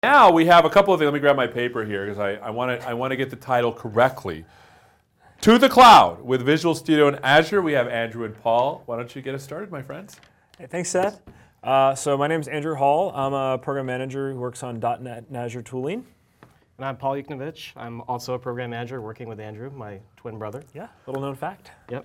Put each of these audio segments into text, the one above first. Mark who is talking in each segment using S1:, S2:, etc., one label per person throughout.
S1: Now we have a couple of things. Let me grab my paper here because I want to get the title correctly. To the Cloud with Visual Studio and Azure. We have Andrew and Paul. Why don't you get us started, my friends?
S2: Hey, thanks, Seth. So my name is Andrew Hall. I'm a program manager who works on .NET and Azure tooling.
S3: And I'm Paul Yuknovich. I'm also a program manager working with Andrew, my twin brother.
S2: Yeah, little known fact.
S3: Yep.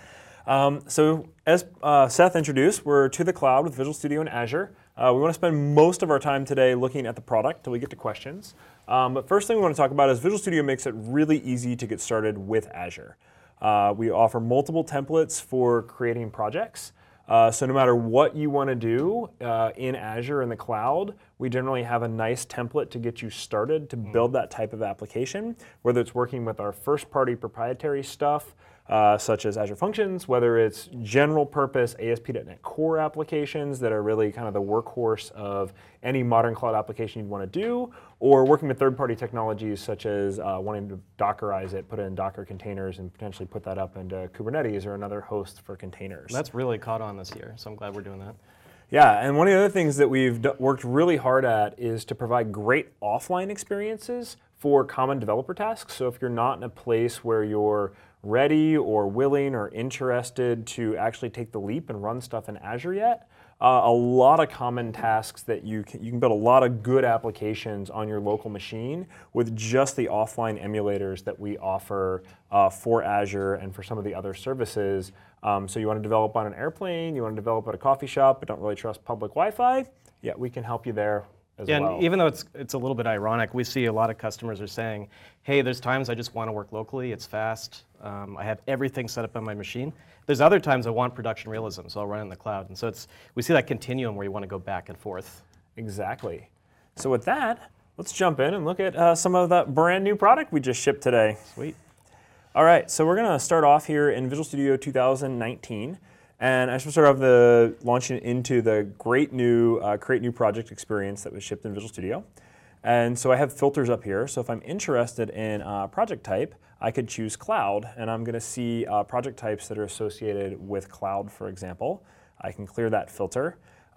S2: So as Seth introduced, we're to the cloud with Visual Studio and Azure. We want to spend most of our time today looking at the product till we get to questions. But first thing we want to talk about is Visual Studio makes it really easy to get started with Azure. We offer multiple templates for creating projects. So no matter what you want to do in Azure in the cloud, we generally have a nice template to get you started to build that type of application, whether it's working with our first-party proprietary stuff, such as Azure Functions, whether it's general purpose ASP.NET Core applications that are really kind of the workhorse of any modern cloud application you'd want to do, or working with third-party technologies such as wanting to Dockerize it, put it in Docker containers, and potentially put that up into Kubernetes or another host for containers.
S3: That's really caught on this year, so I'm glad we're doing that.
S2: Yeah, and one of the other things that we've worked really hard at is to provide great offline experiences for common developer tasks. So if you're not in a place where you're ready or willing or interested to actually take the leap and run stuff in Azure yet, a lot of common tasks that you can build a lot of good applications on your local machine with just the offline emulators that we offer for Azure and for some of the other services. So you want to develop on an airplane, you want to develop at a coffee shop, but don't really trust public Wi-Fi, yeah, we can help you there as well.
S3: And even though it's a little bit ironic, we see a lot of customers are saying, hey, there's times I just want to work locally, it's fast, I have everything set up on my machine. There's other times I want production realism, so I'll run it in the cloud. And so we see that continuum where you want to go back and forth.
S2: Exactly. So with that, let's jump in and look at some of that brand new product we just shipped today.
S3: Sweet.
S2: All right, so we're going to start off here in Visual Studio 2019. And I should start off launching into the great new Create New Project experience that was shipped in Visual Studio. And so I have filters up here. So if I'm interested in project type, I could choose cloud, and I'm going to see project types that are associated with cloud, for example. I can clear that filter.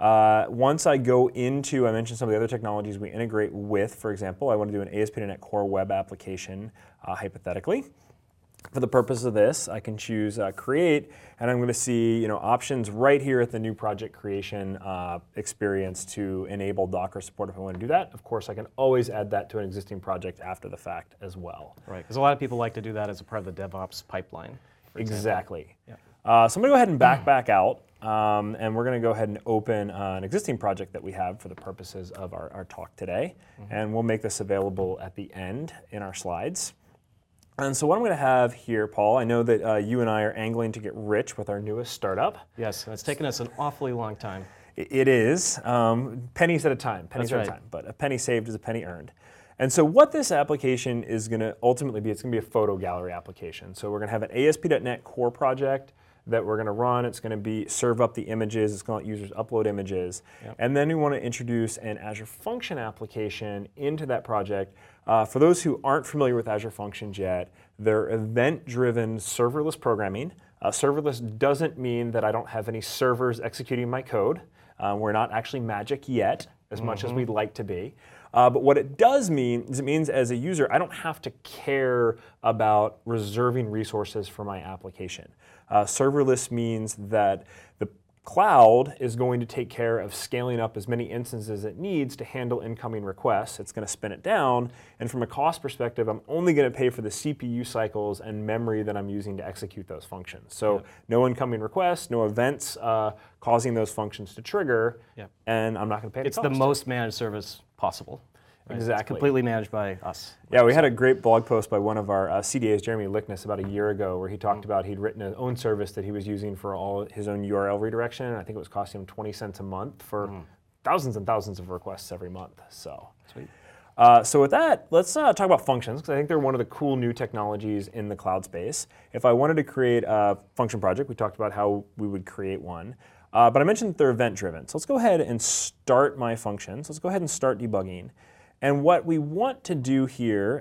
S2: Once I go into, I mentioned some of the other technologies we integrate with. For example, I want to do an ASP.NET Core web application, hypothetically. For the purpose of this, I can choose Create, and I'm going to see options right here at the new project creation experience to enable Docker support if I want to do that. Of course, I can always add that to an existing project after the fact as well.
S3: Right, because a lot of people like to do that as a part of the DevOps pipeline.
S2: Exactly.
S3: Yeah.
S2: So I'm going to go ahead and back out, and we're going to go ahead and open an existing project that we have for the purposes of our talk today, and we'll make this available at the end in our slides. And so what I'm going to have here, Paul, I know that you and I are angling to get rich with our newest startup.
S3: Yes, and it's taken us an awfully long time.
S2: It is, pennies at a time, but a penny saved is a penny earned. And so what this application is going to ultimately be, it's going to be a photo gallery application. So we're going to have an ASP.NET Core project that we're going to run. It's going to serve up the images. It's going to let users upload images. Yep. And then we want to introduce an Azure Function application into that project. For those who aren't familiar with Azure Functions yet, they're event-driven serverless programming. Serverless doesn't mean that I don't have any servers executing my code. We're not actually magic yet, as much as we'd like to be. But what it does mean is it means as a user, I don't have to care about reserving resources for my application. Serverless means that the cloud is going to take care of scaling up as many instances as it needs to handle incoming requests. It's going to spin it down, and from a cost perspective, I'm only going to pay for the CPU cycles and memory that I'm using to execute those functions. So no incoming requests, no events causing those functions to trigger, and I'm not going to pay any cost.
S3: It's the most managed service possible. Right?
S2: Exactly.
S3: It's completely managed by us.
S2: Yeah, we had a great blog post by one of our CDAs, Jeremy Lickness, about a year ago, where he talked about he'd written his own service that he was using for all his own URL redirection. And I think it was costing him 20 cents a month for thousands and thousands of requests every month. So,
S3: sweet.
S2: So with that, let's talk about functions, because I think they're one of the cool new technologies in the cloud space. If I wanted to create a function project, we talked about how we would create one. But I mentioned that they're event-driven. So let's go ahead and start my functions. Let's go ahead and start debugging. And what we want to do here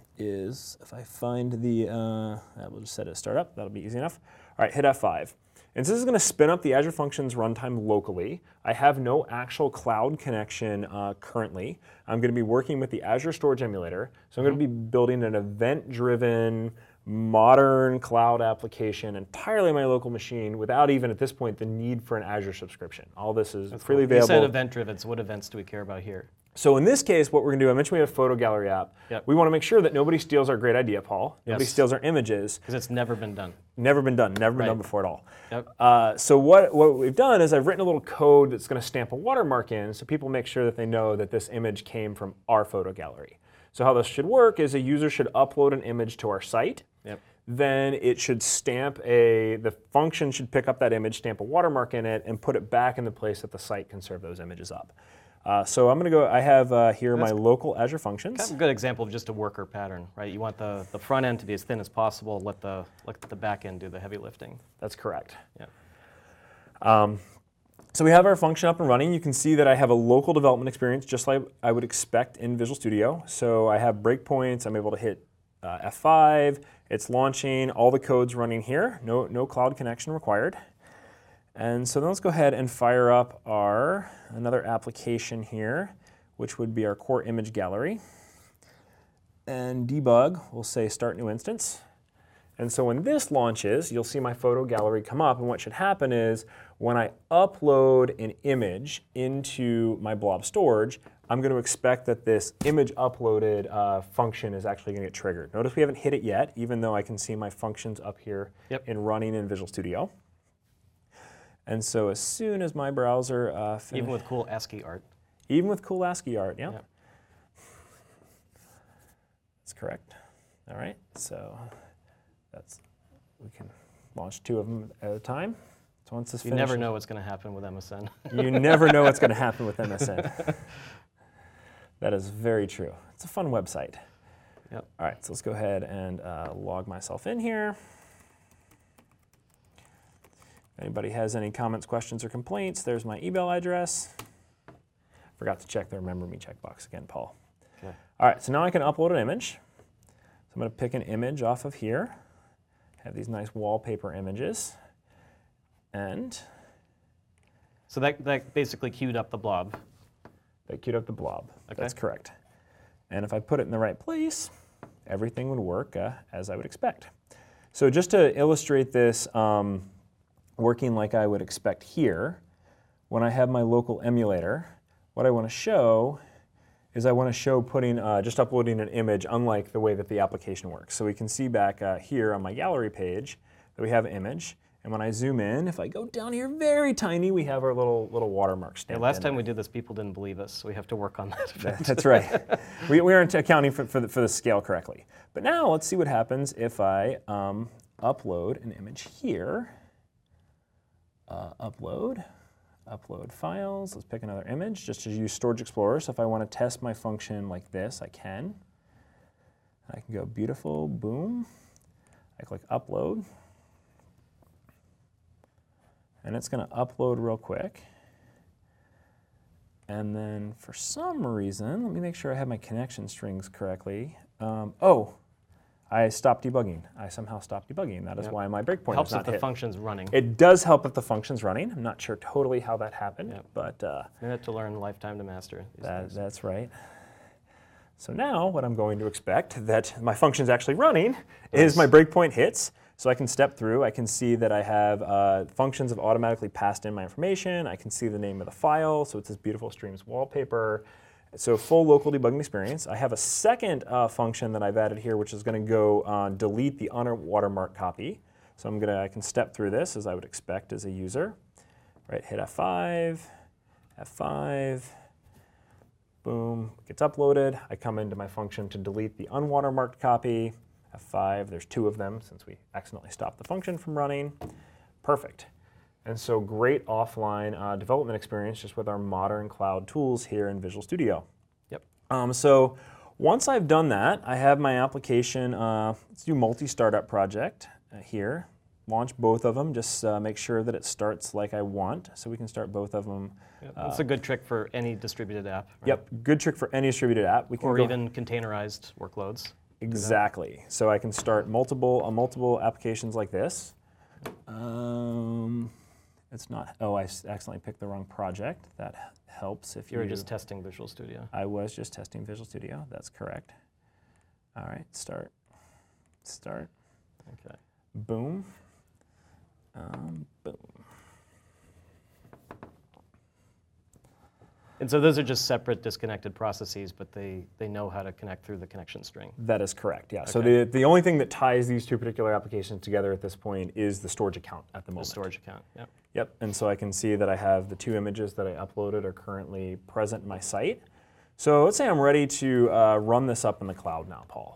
S2: is, if I find we'll just set it to start up. That'll be easy enough. All right, hit F5. And so this is going to spin up the Azure Functions runtime locally. I have no actual cloud connection currently. I'm going to be working with the Azure Storage Emulator. So I'm going to be building an event-driven, modern cloud application entirely on my local machine without even at this point the need for an Azure subscription. All this is freely available.
S3: You said event-driven, so what events do we care about here?
S2: So in this case, what we're going to do, I mentioned we have a photo gallery app.
S3: Yep.
S2: We want to make sure that nobody steals our great idea, Paul. Nobody steals our images.
S3: Because it's never been done.
S2: Never been done. Never been done before at all.
S3: Yep.
S2: So what we've done is I've written a little code that's going to stamp a watermark in so people make sure that they know that this image came from our photo gallery. So how this should work is a user should upload an image to our site.
S3: Yep.
S2: Then it should the function should pick up that image, stamp a watermark in it, and put it back in the place that the site can serve those images up. So I'm going to go, I have here my local Azure Functions.
S3: Kind of a good example of just a worker pattern, right? You want the front end to be as thin as possible, let the back end do the heavy lifting.
S2: That's correct.
S3: Yeah.
S2: So we have our function up and running. You can see that I have a local development experience just like I would expect in Visual Studio. So I have breakpoints, I'm able to hit F5, it's launching, all the code's running here, no cloud connection required. And so then let's go ahead and fire up another application here, which would be our core image gallery. And debug, we'll say start new instance. And so when this launches, you'll see my photo gallery come up, and what should happen is when I upload an image into my blob storage, I'm going to expect that this image uploaded function is actually going to get triggered. Notice we haven't hit it yet, even though I can see my functions up here and running in Visual Studio. And so as soon as my browser
S3: even with cool ASCII art.
S2: Even with cool ASCII art, yeah. That's correct. All right, so we can launch 2 of them at a time. So once this
S3: finishes, you never know what's going to happen with MSN.
S2: You never know what's going to happen with MSN. That is very true. It's a fun website.
S3: Yep.
S2: All right, so let's go ahead and log myself in here. If anybody has any comments, questions, or complaints, there's my email address. Forgot to check the Remember Me checkbox again, Paul.
S3: Okay.
S2: All right, so now I can upload an image. So I'm going to pick an image off of here. Have these nice wallpaper images. And
S3: so that basically queued up the blob.
S2: That queued up the blob.
S3: Okay.
S2: That's correct. And if I put it in the right place, everything would work as I would expect. So just to illustrate this working like I would expect here, when I have my local emulator, what I want to show is putting just uploading an image unlike the way that the application works. So we can see back here on my gallery page that we have an image. And when I zoom in, if I go down here very tiny, we have our little watermark stamped in.
S3: Last time we did this, people didn't believe us, so we have to work on that.
S2: That's right. We aren't accounting for the scale correctly. But now let's see what happens if I upload an image here. Upload files. Let's pick another image just to use Storage Explorer. So if I want to test my function like this, I can. I can go beautiful, boom. I click upload. And it's going to upload real quick. And then for some reason, let me make sure I have my connection strings correctly. I stopped debugging. I somehow stopped debugging. That is why my breakpoint
S3: helps
S2: is not
S3: if the
S2: hit.
S3: function's running.
S2: It does help if the function's running. I'm not sure totally how that happened, but
S3: you have to learn lifetime to master.
S2: That's right. So now what I'm going to expect that my function's actually running is my breakpoint hits. So I can step through. I can see that I have functions have automatically passed in my information. I can see the name of the file. So it's this beautiful Streams wallpaper. So full local debugging experience. I have a second function that I've added here, which is going to go delete the unwatermarked copy. So I can step through this as I would expect as a user. Right, hit F5, F5, boom, gets uploaded. I come into my function to delete the unwatermarked copy. F5, there's 2 of them since we accidentally stopped the function from running. Perfect. And so great offline development experience just with our modern cloud tools here in Visual Studio.
S3: Yep.
S2: So once I've done that, I have my application. Let's do multi-startup project here. Launch both of them. Just make sure that it starts like I want. So we can start both of them.
S3: Yep. That's a good trick for any distributed app. Right?
S2: Yep, good trick for any distributed app. We can
S3: or even containerized workloads.
S2: Exactly. So I can start multiple applications like this. It's not. Oh, I accidentally picked the wrong project. That helps if
S3: You were just testing Visual Studio.
S2: I was just testing Visual Studio. That's correct. All right, start.
S3: Okay.
S2: Boom. Boom.
S3: And so those are just separate disconnected processes, but they know how to connect through the connection string.
S2: That is correct, yeah. So
S3: Okay.
S2: the only thing that ties these two particular applications together at this point is the storage account at the moment.
S3: The storage account, yep.
S2: Yep, and so I can see that I have the 2 images that I uploaded are currently present in my site. So let's say I'm ready to run this up in the cloud now, Paul.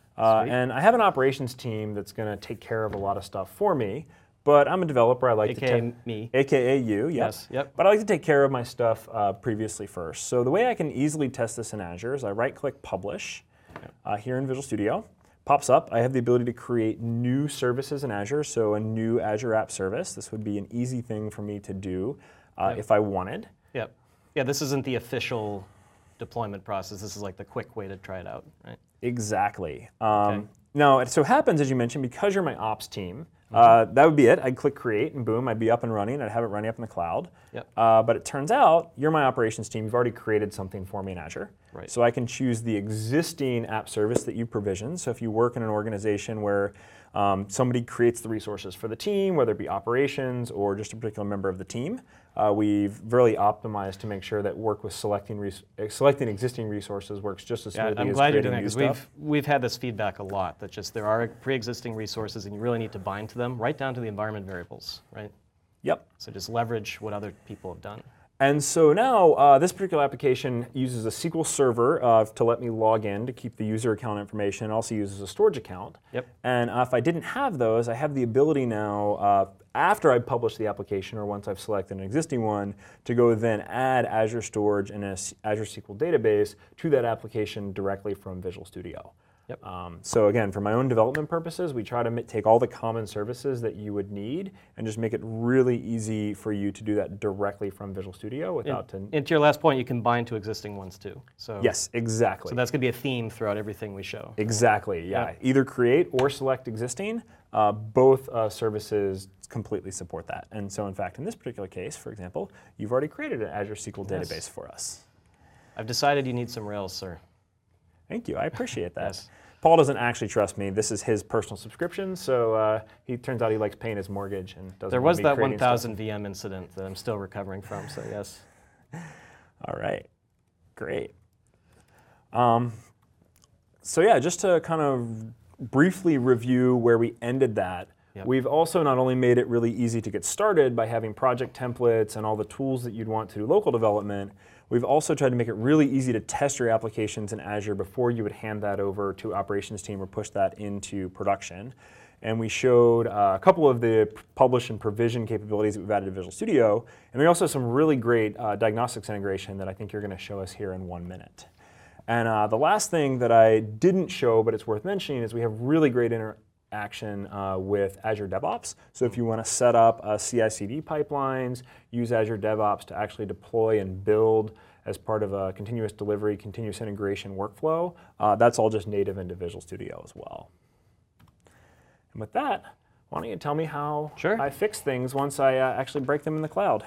S2: And I have an operations team that's going to take care of a lot of stuff for me, but I'm a developer. I like
S3: AKA me.
S2: AKA you, yep.
S3: Yes, yep.
S2: But I like to take care of my stuff previously first. So the way I can easily test this in Azure is I right-click Publish here in Visual Studio. Pops up. I have the ability to create new services in Azure, so a new Azure App Service. This would be an easy thing for me to do if I wanted.
S3: Yep. Yeah, this isn't the official deployment process. This is like the quick way to try it out, right?
S2: Exactly.
S3: Okay.
S2: Now, it so happens, as you mentioned, because you're my ops team, that would be it. I'd click create and boom, I'd be up and running. I'd have it running up in the cloud.
S3: Yep.
S2: But it turns out you're my operations team. You've already created something for me in Azure.
S3: Right.
S2: So I can choose the existing app service that you provision. So if you work in an organization where somebody creates the resources for the team, whether it be operations or just a particular member of the team, we've really optimized to make sure that work with selecting existing resources works just as smoothly
S3: I'm
S2: as
S3: glad you're
S2: creating
S3: doing that
S2: new
S3: because
S2: stuff.
S3: we've had this feedback a lot that just there are pre-existing resources and you really need to bind to them right down to the environment variables, right?
S2: Yep.
S3: So just leverage what other people have done.
S2: And so now this particular application uses a SQL Server to let me log in to keep the user account information. It also uses a storage account.
S3: Yep.
S2: And if I didn't have those, I have the ability now, after I publish the application or once I've selected an existing one, to go then add Azure Storage and an Azure SQL database to that application directly from Visual Studio.
S3: Yep.
S2: So again, for my own development purposes, we try to take all the common services that you would need and just make it really easy for you to do that directly from Visual Studio without
S3: And to your last point, you can bind to existing ones too. So
S2: Yes, exactly.
S3: So that's going to be a theme throughout everything we show.
S2: Exactly, yeah.
S3: Yeah.
S2: Either create or select existing. Both services completely support that. And so in fact, in this particular case, for example, you've already created an Azure SQL
S3: Yes.
S2: database for us.
S3: I've decided you need some Rails, sir.
S2: Thank you, I appreciate that.
S3: Yes.
S2: Paul doesn't actually trust me. This is his personal subscription, so he turns out he likes paying his mortgage and doesn't
S3: There
S2: want
S3: was
S2: me
S3: that
S2: creating stuff.
S3: 1,000 VM incident that I'm still recovering from, so yes.
S2: All right, great. So yeah, just to kind of briefly review where we ended that,
S3: Yep.
S2: we've also not only made it really easy to get started by having project templates and all the tools that you'd want to do local development, we've also tried to make it really easy to test your applications in Azure before you would hand that over to operations team or push that into production. And we showed a couple of the publish and provision capabilities that we've added to Visual Studio. And we also have some really great diagnostics integration that I think you're going to show us here in 1 minute. And the last thing that I didn't show, but it's worth mentioning, is we have really great interaction with Azure DevOps. So if you want to set up CI/CD pipelines, use Azure DevOps to actually deploy and build as part of a continuous delivery, continuous integration workflow, that's all just native into Visual Studio as well. And with that, why don't you tell me how
S3: Sure.
S2: I fix things once I actually break them in the cloud?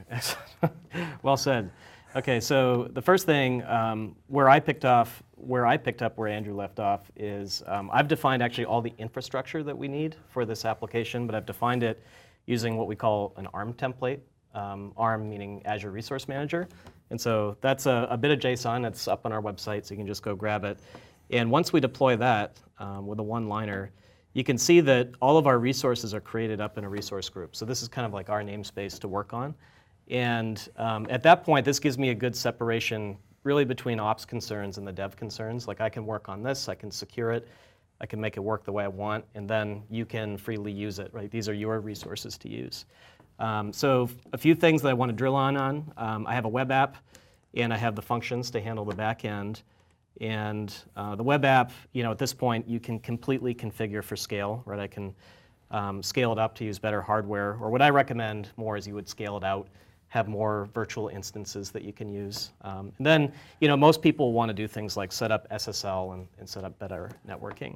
S3: Well said. Okay, so the first thing where I picked up where Andrew left off is I've defined actually all the infrastructure that we need for this application, but I've defined it using what we call an ARM template. ARM meaning Azure Resource Manager. And so that's a bit of JSON. It's up on our website, so you can just go grab it. And once we deploy that with a one-liner, you can see that all of our resources are created up in a resource group. So this is kind of like our namespace to work on. And at that point, this gives me a good separation really between ops concerns and the dev concerns. Like I can work on this, I can secure it, I can make it work the way I want, and then you can freely use it, right? These are your resources to use. So a few things that I want to drill on. I have a web app, and I have the functions to handle the back end. And the web app, at this point, you can completely configure for scale, right? I can scale it up to use better hardware, or what I recommend more is you would scale it out, have more virtual instances that you can use. And then, most people want to do things like set up SSL and set up better networking.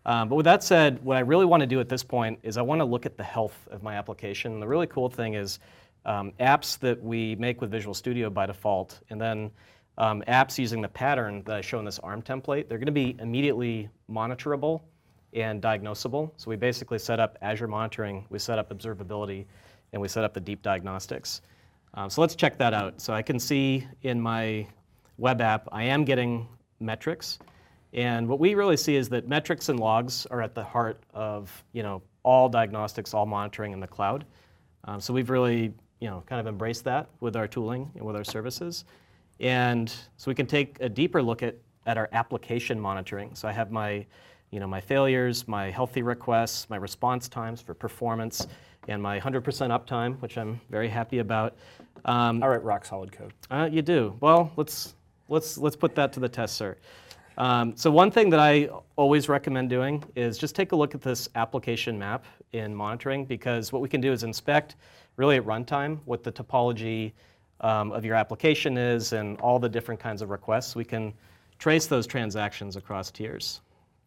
S3: But with that said, what I really want to do at this point is I want to look at the health of my application. The really cool thing is apps that we make with Visual Studio by default, and then apps using the pattern that I show in this ARM template, they're going to be immediately monitorable and diagnosable. So we basically set up Azure monitoring, we set up observability, and we set up the deep diagnostics. So let's check that out. So I can see in my web app, I am getting metrics. And what we really see is that metrics and logs are at the heart of all diagnostics, all monitoring in the cloud. So we've really kind of embraced that with our tooling and with our services. And so we can take a deeper look at our application monitoring. So I have my my failures, my healthy requests, my response times for performance, and my 100% uptime, which I'm very happy about.
S2: I write rock solid code.
S3: You do. Well, let's put that to the test, sir. So one thing that I always recommend doing is just take a look at this application map in monitoring, because what we can do is inspect really at runtime what the topology of your application is and all the different kinds of requests. We can trace those transactions across tiers.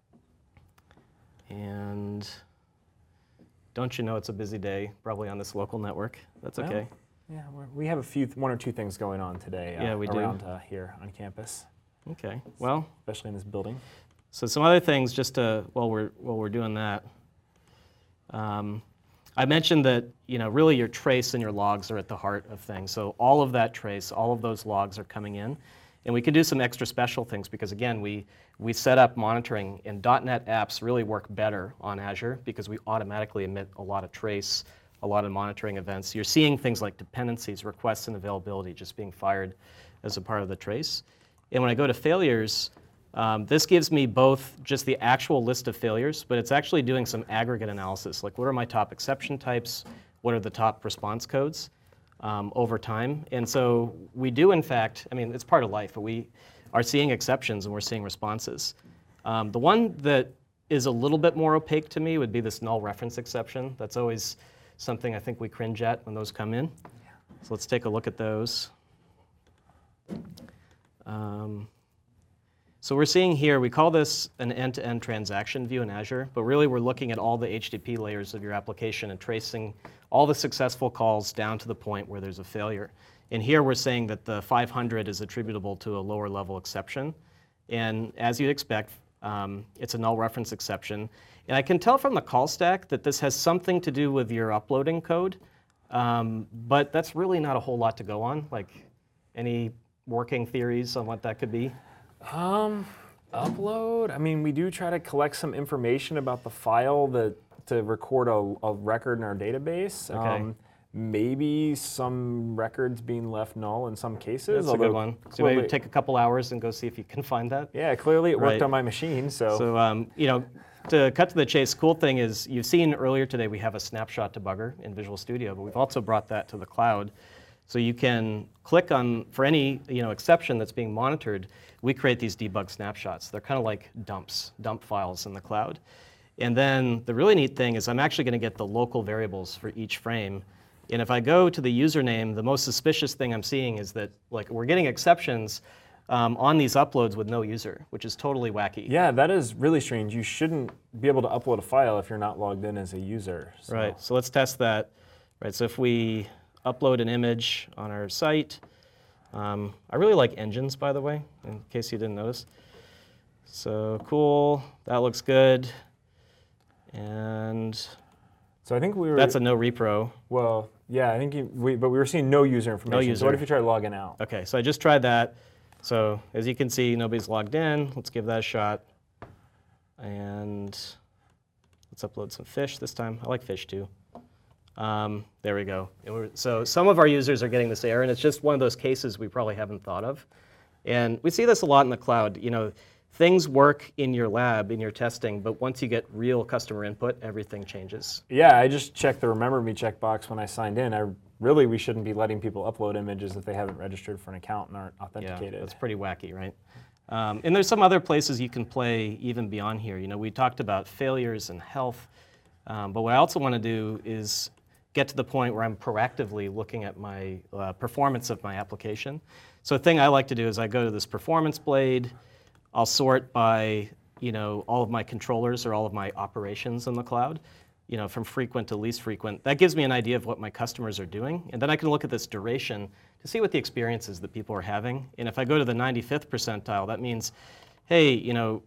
S3: And don't you know it's a busy day, probably on this local network. That's okay.
S2: Yeah, we have one or two things going on today around here on campus.
S3: Okay, well.
S2: Especially in this building.
S3: So some other things just while we're doing that. I mentioned that really your trace and your logs are at the heart of things. So all of that trace, all of those logs are coming in. And we can do some extra special things because, again, we set up monitoring, and .NET apps really work better on Azure because we automatically emit a lot of trace, a lot of monitoring events. You're seeing things like dependencies, requests, and availability just being fired as a part of the trace. And when I go to failures, this gives me both just the actual list of failures, but it's actually doing some aggregate analysis, like what are my top exception types, what are the top response codes over time. And so we do, in fact, it's part of life, but we are seeing exceptions and we're seeing responses. The one that is a little bit more opaque to me would be this null reference exception. That's always something I think we cringe at when those come in. So let's take a look at those. So we're seeing here, we call this an end-to-end transaction view in Azure, but really we're looking at all the HTTP layers of your application and tracing all the successful calls down to the point where there's a failure. And here we're saying that the 500 is attributable to a lower level exception. And as you'd expect, it's a null reference exception. And I can tell from the call stack that this has something to do with your uploading code, but that's really not a whole lot to go on. Like, any working theories on what that could be?
S2: Upload? We do try to collect some information about the file to record a record in our database.
S3: Okay.
S2: Maybe some records being left null in some cases.
S3: That's a good one. So maybe take a couple hours and go see if you can find that.
S2: Yeah, clearly it worked on my machine. So
S3: to cut to the chase, cool thing is you've seen earlier today we have a snapshot debugger in Visual Studio, but we've also brought that to the cloud. So you can click on, for any exception that's being monitored, we create these debug snapshots. They're kind of like dump files in the cloud. And then the really neat thing is I'm actually going to get the local variables for each frame. And if I go to the username, the most suspicious thing I'm seeing is that we're getting exceptions on these uploads with no user, which is totally wacky.
S2: Yeah, that is really strange. You shouldn't be able to upload a file if you're not logged in as a user. So.
S3: Right, so let's test that. Right, so if we upload an image on our site, I really like engines, by the way, in case you didn't notice. So cool, that looks good. And
S2: so I think
S3: that's a no repro.
S2: Well, yeah, I think but we were seeing no user information.
S3: No user.
S2: So what if you try logging out?
S3: Okay, so I just tried that. So as you can see, nobody's logged in. Let's give that a shot. And let's upload some fish this time. I like fish too. There we go. So some of our users are getting this error, and it's just one of those cases we probably haven't thought of. And we see this a lot in the cloud. Things work in your lab, in your testing, but once you get real customer input, everything changes.
S2: Yeah, I just checked the Remember Me checkbox when I signed in. We shouldn't be letting people upload images if they haven't registered for an account and aren't authenticated.
S3: Yeah, that's pretty wacky, right? And there's some other places you can play even beyond here. We talked about failures and health, but what I also want to do is get to the point where I'm proactively looking at my performance of my application. So a thing I like to do is I go to this performance blade, I'll sort by all of my controllers or all of my operations in the cloud, from frequent to least frequent. That gives me an idea of what my customers are doing. And then I can look at this duration to see what the experiences that people are having. And if I go to the 95th percentile, that means, hey,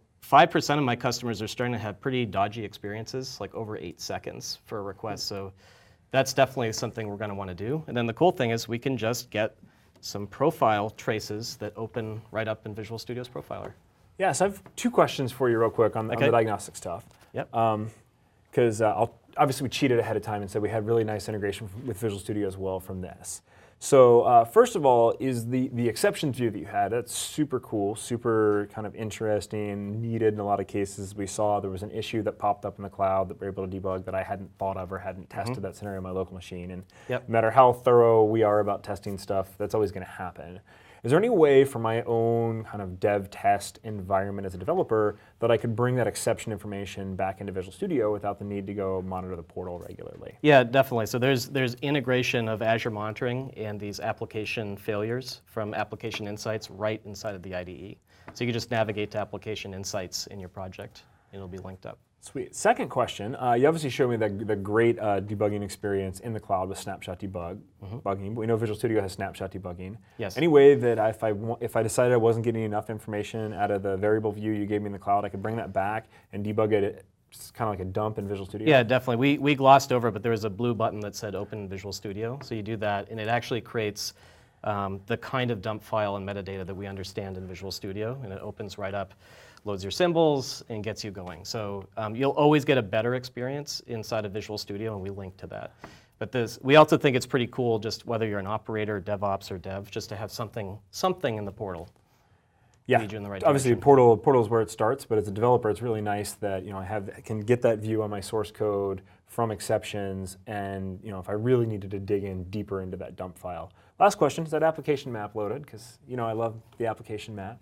S3: 5% of my customers are starting to have pretty dodgy experiences, like over 8 seconds for a request. So that's definitely something we're going to want to do. And then the cool thing is we can just get some profile traces that open right up in Visual Studio's Profiler.
S2: Yeah, so I have 2 questions for you real quick on the diagnostic stuff.
S3: Yep.
S2: Because obviously we cheated ahead of time and said we had really nice integration with Visual Studio as well from this. So first of all, is the exceptions view that you had, that's super cool, super kind of interesting, needed in a lot of cases. We saw there was an issue that popped up in the cloud that we were able to debug that I hadn't thought of or hadn't tested that scenario on my local machine. And no matter how thorough we are about testing stuff, that's always going to happen. Is there any way for my own kind of dev test environment as a developer that I could bring that exception information back into Visual Studio without the need to go monitor the portal regularly?
S3: Yeah, definitely. So there's integration of Azure monitoring and these application failures from Application Insights right inside of the IDE. So you can just navigate to Application Insights in your project, and it'll be linked up.
S2: Sweet. Second question, you obviously showed me the great debugging experience in the cloud with snapshot debugging. But we know Visual Studio has snapshot debugging.
S3: Yes.
S2: Any way that if I decided I wasn't getting enough information out of the variable view you gave me in the cloud, I could bring that back and debug it, just kind of like a dump in Visual Studio?
S3: Yeah, definitely. We glossed over, but there was a blue button that said Open Visual Studio. So you do that, and it actually creates the kind of dump file and metadata that we understand in Visual Studio, and it opens right up, loads your symbols, and gets you going. So you'll always get a better experience inside of Visual Studio, and we link to that. But we also think it's pretty cool, just whether you're an operator, DevOps, or dev, just to have something in the portal.
S2: Yeah,
S3: lead you in the right
S2: obviously
S3: direction.
S2: portal is where it starts, but as a developer, it's really nice that I can get that view on my source code from exceptions, and if I really needed to dig in deeper into that dump file. Last question: is that application map loaded? Because I love the application map.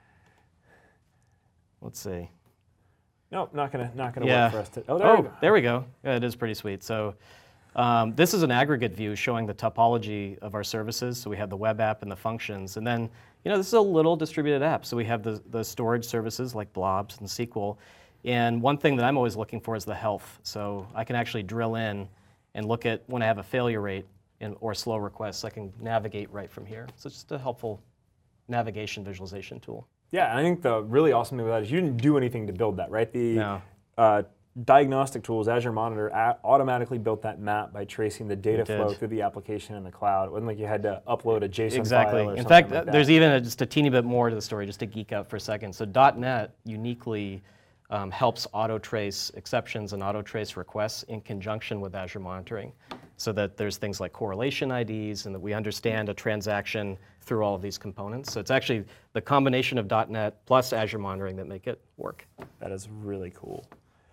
S3: Let's see.
S2: No, not gonna work for us.
S3: There we go. Yeah, it is pretty sweet. So this is an aggregate view showing the topology of our services. So we have the web app and the functions, and then this is a little distributed app. So we have the storage services like blobs and SQL, and one thing that I'm always looking for is the health. So I can actually drill in and look at when I have a failure rate or slow requests. I can navigate right from here. So it's just a helpful navigation visualization tool.
S2: Yeah, and I think the really awesome thing about that is you didn't do anything to build that, right?
S3: No.
S2: Diagnostic tools, Azure Monitor, automatically built that map by tracing the data flow through the application in the cloud. It wasn't like you had to upload a JSON file or something.
S3: In fact,
S2: like that.
S3: there's even just a teeny bit more to the story, just to geek out for a second. So .NET uniquely helps auto-trace exceptions and auto-trace requests in conjunction with Azure Monitoring, so that there's things like correlation IDs and that we understand a transaction through all of these components. So it's actually the combination of .NET plus Azure Monitoring that make it work.
S2: That is really cool.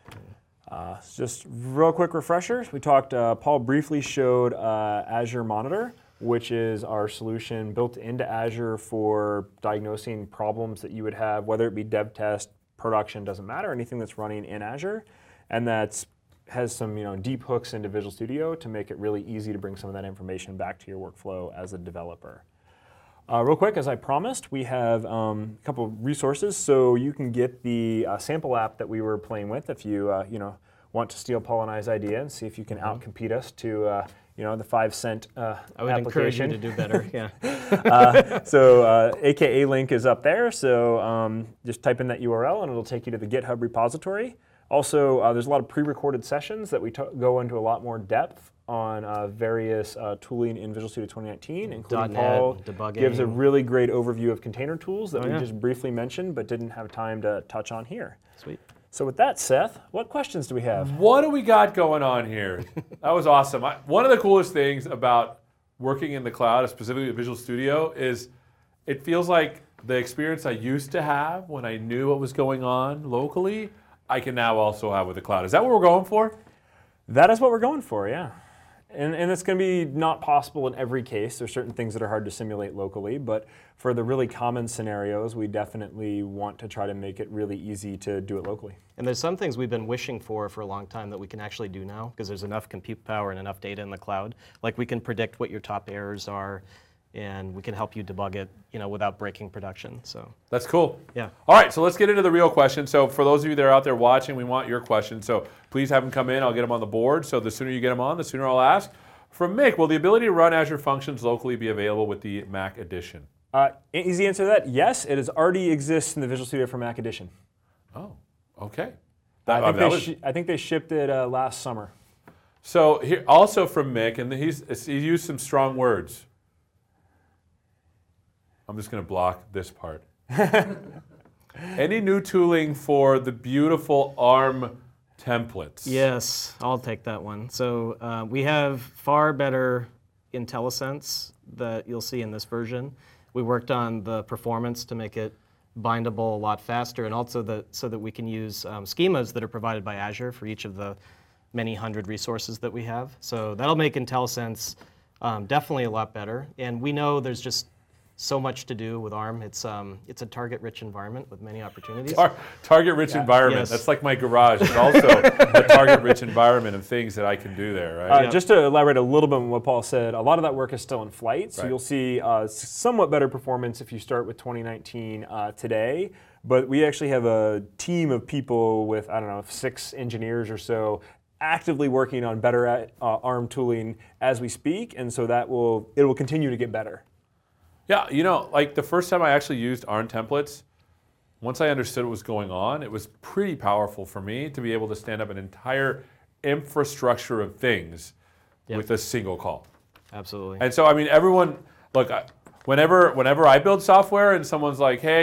S2: Just real quick refreshers. We talked, Paul briefly showed Azure Monitor, which is our solution built into Azure for diagnosing problems that you would have, whether it be dev test, production, doesn't matter, anything that's running in Azure. And has some deep hooks into Visual Studio to make it really easy to bring some of that information back to your workflow as a developer. Real quick, as I promised, we have a couple of resources, so you can get the sample app that we were playing with if you want to steal Paul and I's idea and see if you can outcompete us to the 5 cent
S3: I would encourage you to do better. Yeah.
S2: So AKA link is up there, so just type in that URL and it'll take you to the GitHub repository. Also, there's a lot of pre-recorded sessions that we go into a lot more depth on various tooling in Visual Studio 2019, including Paul
S3: debugging.
S2: Gives a really great overview of container tools that we just briefly mentioned but didn't have time to touch on here.
S3: Sweet.
S2: So with that, Seth, what questions do we have?
S1: What do we got going on here? That was awesome. One of the coolest things about working in the cloud, specifically with Visual Studio, is it feels like the experience I used to have when I knew what was going on locally, I can now also have with the cloud. Is that what we're going for?
S2: That is what we're going for, yeah. And it's going to be not possible in every case. There's certain things that are hard to simulate locally, but for the really common scenarios, we definitely want to try to make it really easy to do it locally.
S3: And there's some things we've been wishing for a long time that we can actually do now because there's enough compute power and enough data in the cloud. Like we can predict what your top errors are. and we can help you debug it, without breaking production. So
S1: That's cool.
S3: yeah.
S1: All right, so let's get into the real question. So for those of you that are out there watching, we want your questions. So please have them come in. I'll get them on the board. So the sooner you get them on, the sooner I'll ask. From Mick, will the ability to run Azure Functions locally be available with the Mac Edition?
S2: Easy answer to that, yes. It already exists in the Visual Studio for Mac Edition.
S1: Oh, okay.
S2: I think they shipped it last summer.
S1: So here, also from Mick, and he used some strong words. I'm just going to block this part. Any new tooling for the beautiful ARM templates?
S3: Yes, I'll take that one. So we have far better IntelliSense that you'll see in this version. We worked on the performance to make it bindable a lot faster, and also so that we can use schemas that are provided by Azure for each of the many hundred resources that we have. So that'll make IntelliSense definitely a lot better. And we know there's just so much to do with ARM. It's a target-rich environment with many opportunities.
S1: Target-rich environment.
S3: Yes.
S1: That's like my garage. It's also a target-rich environment of things that I can do there, right?
S2: Just to elaborate a little bit on what Paul said, a lot of that work is still in flight, so
S1: Right.
S2: you'll see somewhat better performance if you start with 2019 today. But we actually have a team of people with, 6 engineers or so actively working on better ARM tooling as we speak, and so it will continue to get better.
S1: Yeah, like the first time I actually used ARM templates, once I understood what was going on, it was pretty powerful for me to be able to stand up an entire infrastructure of things with a single call.
S3: Absolutely.
S1: And so, everyone, look, whenever I build software and someone's like, hey,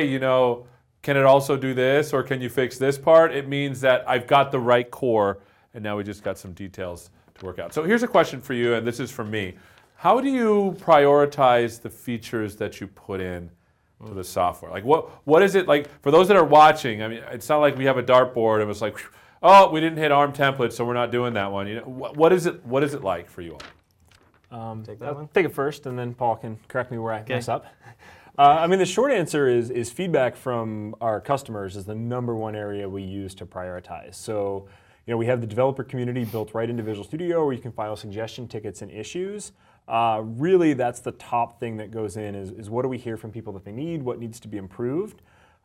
S1: can it also do this or can you fix this part? It means that I've got the right core and now we just got some details to work out. So here's a question for you, and this is from me. How do you prioritize the features that you put in to the software? Like what is it like for those that are watching? It's not like we have a dartboard and it's like, oh, we didn't hit ARM templates, so we're not doing that one. What is it like for you all?
S3: Take that one.
S2: Take it first, and then Paul can correct me where I mess up. The short answer is feedback from our customers is the number one area we use to prioritize. So, we have the developer community built right into Visual Studio where you can file suggestion tickets and issues. Really, that's the top thing that goes in is what do we hear from people that they need, what needs to be improved.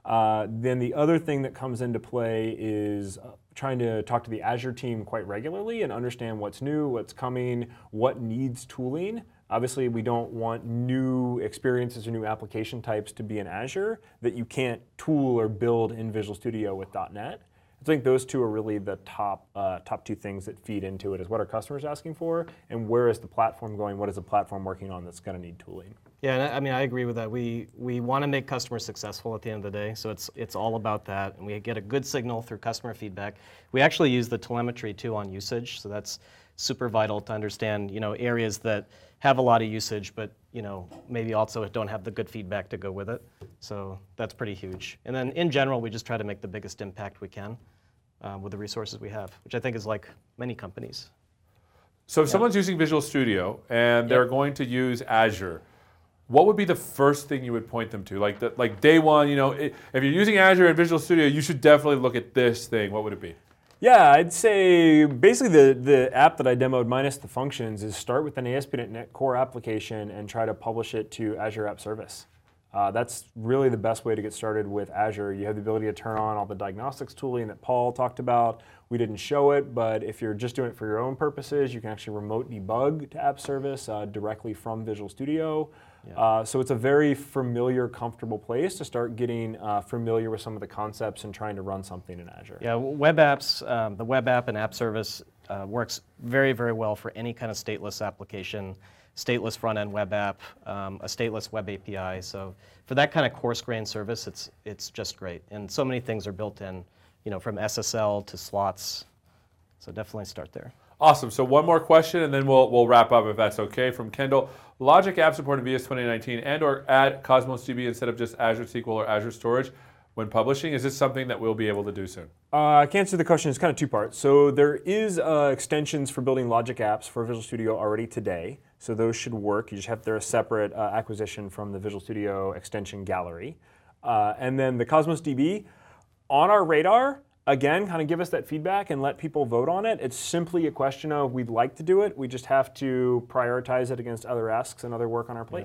S2: Then the other thing that comes into play is trying to talk to the Azure team quite regularly and understand what's new, what's coming, what needs tooling. Obviously, we don't want new experiences or new application types to be in Azure that you can't tool or build in Visual Studio with .NET. I think those two are really the top two things that feed into it, is what are customers asking for and where is the platform going, what is the platform working on that's going to need tooling.
S3: Yeah, and I agree with that. We want to make customers successful at the end of the day, so it's all about that, and we get a good signal through customer feedback. We actually use the telemetry too on usage, so that's super vital to understand, areas that have a lot of usage, but maybe also don't have the good feedback to go with it. So that's pretty huge. And then in general, we just try to make the biggest impact we can with the resources we have, which I think is like many companies.
S1: So if someone's using Visual Studio and they're going to use Azure, what would be the first thing you would point them to? Like day one, if you're using Azure and Visual Studio, you should definitely look at this thing. What would it be?
S2: Yeah, I'd say basically the app that I demoed minus the functions is start with an ASP.NET Core application and try to publish it to Azure App Service. That's really the best way to get started with Azure. You have the ability to turn on all the diagnostics tooling that Paul talked about. We didn't show it, but if you're just doing it for your own purposes, you can actually remote debug to App Service directly from Visual Studio. Yeah. So it's a very familiar, comfortable place to start getting familiar with some of the concepts and trying to run something in Azure.
S3: Yeah, web apps, the web app and app service works very, very well for any kind of stateless application, stateless front-end web app, a stateless web API. So for that kind of coarse-grained service, it's just great. And so many things are built in, from SSL to slots. So definitely start there.
S1: Awesome. So one more question, and then we'll wrap up if that's okay. From Kendall, Logic App Support in VS 2019 and/or add Cosmos DB instead of just Azure SQL or Azure Storage when publishing. Is this something that we'll be able to do soon?
S2: I can answer the question. It's kind of two parts. So there is extensions for building Logic apps for Visual Studio already today. So those should work. You just have they're a separate acquisition from the Visual Studio extension gallery. And then the Cosmos DB on our radar. Again, kind of give us that feedback and let people vote on it. It's simply a question of we'd like to do it. We just have to prioritize it against other asks and other work on our plate.
S1: Yeah.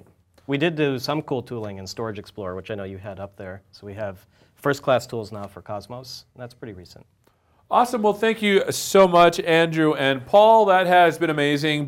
S3: We did do some cool tooling in Storage Explorer, which I know you had up there. So we have first-class tools now for Cosmos, and that's pretty recent.
S1: Awesome. Well, thank you so much, Andrew and Paul. That has been amazing.